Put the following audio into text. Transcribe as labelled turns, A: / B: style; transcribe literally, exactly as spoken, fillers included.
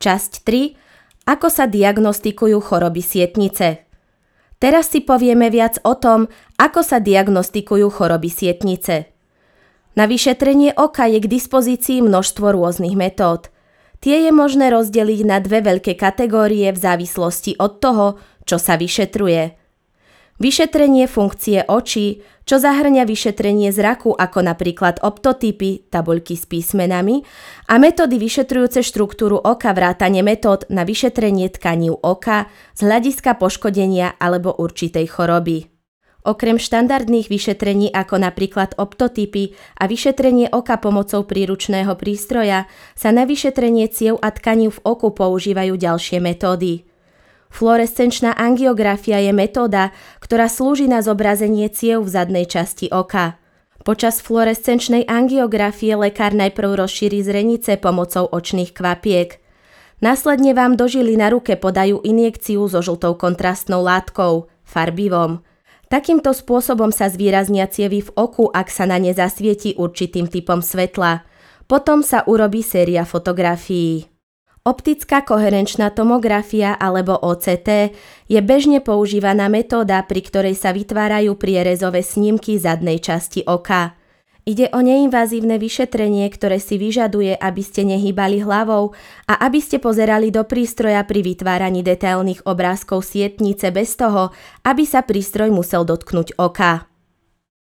A: Časť tri. Ako sa diagnostikujú choroby sietnice. Teraz si povieme viac o tom, ako sa diagnostikujú choroby sietnice. Na vyšetrenie oka je k dispozícii množstvo rôznych metód. Tie je možné rozdeliť na dve veľké kategórie v závislosti od toho, čo sa vyšetruje. Vyšetrenie funkcie očí, čo zahŕňa vyšetrenie zraku ako napríklad optotypy, tabuľky s písmenami, a metódy vyšetrujúce štruktúru oka vrátane metód na vyšetrenie tkaní oka z hľadiska poškodenia alebo určitej choroby. Okrem štandardných vyšetrení ako napríklad optotypy a vyšetrenie oka pomocou príručného prístroja sa na vyšetrenie ciev a tkaní v oku používajú ďalšie metódy. Fluorescenčná angiografia je metóda, ktorá slúži na zobrazenie ciev v zadnej časti oka. Počas fluorescenčnej angiografie lekár najprv rozšíri zrenice pomocou očných kvapiek. Následne vám do žily na ruke podajú injekciu so žltou kontrastnou látkou, farbivom. Takýmto spôsobom sa zvýraznia cievy v oku, ak sa na ne zasvieti určitým typom svetla. Potom sa urobí séria fotografií. Optická koherenčná tomografia alebo ó cé té je bežne používaná metóda, pri ktorej sa vytvárajú prierezové snímky zadnej časti oka. Ide o neinvazívne vyšetrenie, ktoré si vyžaduje, aby ste nehýbali hlavou a aby ste pozerali do prístroja pri vytváraní detailných obrázkov sietnice bez toho, aby sa prístroj musel dotknúť oka.